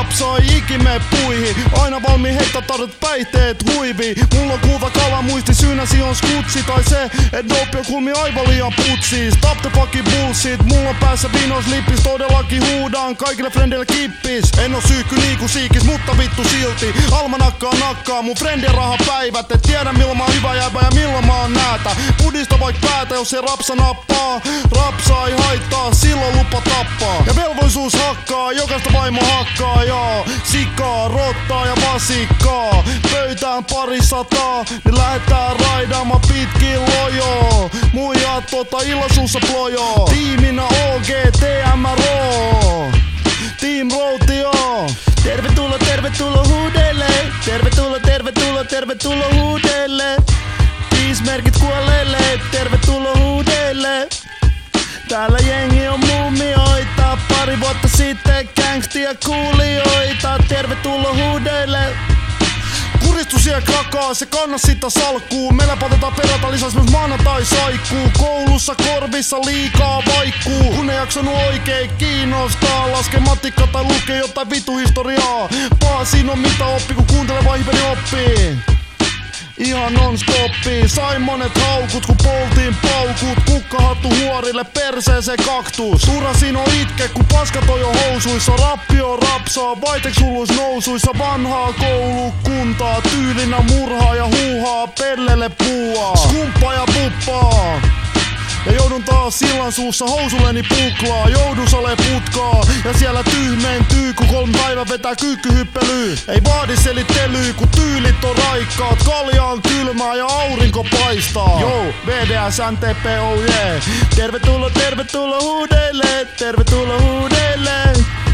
rapsaa ei ikime puihin. Aina valmiin heittää tarvit päihteet huiviin. Mulla on kulta kala muisti syynäsi on skutsi. Tai se, et dope on kulmi aivan liian putsi. Stop the fucking bullshit. Mulla on päässä vinos lippis. Todellakin huudaan kaikille frendeille kippis. En oo syykky niinku siikis, mutta vittu silti. Almanakkaa nakkaa mun frendien rahapäivät. Et tiedä milloin mä oon hyvä jäbä ja milloin mä oon näätä. Pudista vaik päätä jos se rapsa nappaa. Rapsa ei haittaa, silloin lupa tappaa. Ja velvollisuus hakkaa, jokaista vaimo hakkaa. Ja sikaa, rottaa ja vasikkaa. Pöytään parisataa, niin lähetään raidaamaan pitkin lojoo. Muijat illasuussa plojoo. Tiiminä OG, TMRO. Team Routio. Tervetuloa huudeille. Tervetuloa huudeille. Piismerkit kuolleille. Tervetuloa huudeille. Täällä jengi on muumioita. Pari vuotta sitten gangstia kuulijoita. Tervetuloa huudeille. Kuristu siellä krakaa, se kanna sitä salkkuu. Meillä patetaan perata lisäs myös maanantai saikkuu. Koulussa korvissa liikaa vaikkuu. Kun ei jaksanut oikein kiinnostaa. Laske matikka tai lukee jotain vitu historiaa. Siinä on mitä oppi, kun kuuntelee vaihipeli oppii. Ihan non-stoppi, sain monet haukut kun poltiin paukut. Kukkahattu huorille, perseeseen kaktus. Turasin on itke kun paska toi on housuissa. Rappio rapsaa, vaiteks hulluis nousuissa. Vanhaa koulukuntaa, tyylinä murhaa ja huuhaa. Pellelle puuaa, skumppaa ja puppaa. Ja joudun taas sillan suussa housuleni puklaa. Joudun salee putkaa ja siellä tyhmentyy kun 3 päivän vetää kyykkyhyppelyy. Ei vaadi selittelyy kun tyylit on raikkaat. Kalja on kylmää ja aurinko paistaa. Joo, VDS, NTP, oh yeah. Tervetuloa huudeille. Tervetuloa huudeille.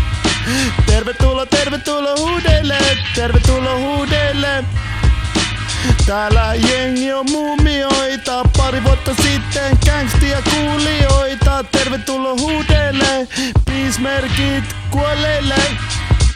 Tervetuloa huudeille. Täällä jengi on muumioita. Pari vuotta sitten gangstia kuulijoita. Tervetuloa huudeille. Piismerkit kuolleille.